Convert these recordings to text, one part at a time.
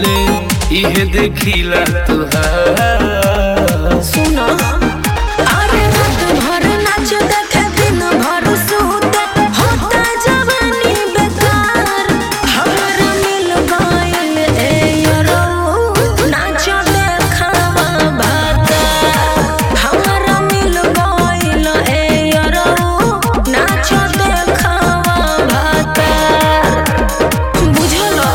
अकेले इहे देखिला तुहार। सुना अरे रात भर नाच देखे दिन भर सूते होता जवानी बेकार। हमरा मिल गइल ए यारो नाच देखावा भाता। हमरा मिल गइल ए यारो नाच देखावा भाता। बुझलो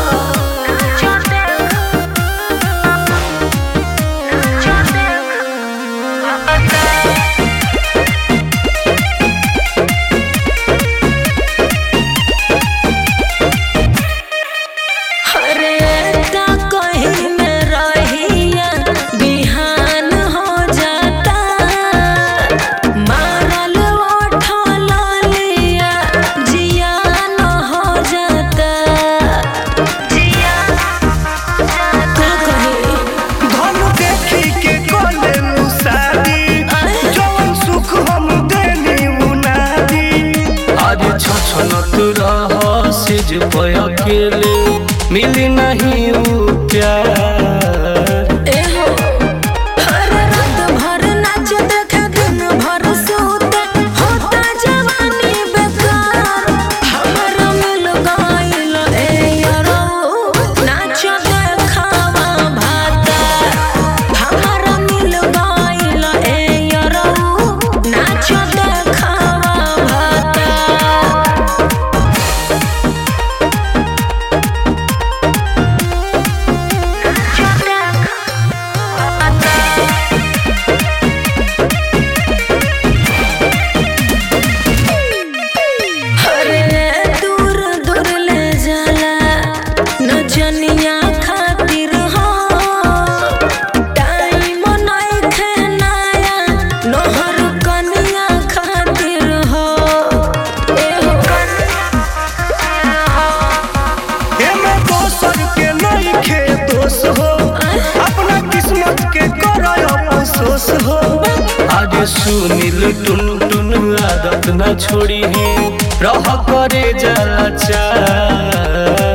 सिज पे अकेले मिली नहीं उ प्यार। रात भर नाच देखे दिन भर सूते होता जवानी बेकार। हमरा मिल गइल ए यारो नाच देखावा भाता। हमरा मिल गइल ए यारो नाच देखावा भाता। नचनिया खातिर हो टाइम नइखे नया नहर कनिया खातिर हो। एमे दोसर के नइखे दोष हो अपना किस्मत के करय अफसोस हो। आज सुनील टुन टुन आदत न छोड़ी है रह करे जला चार।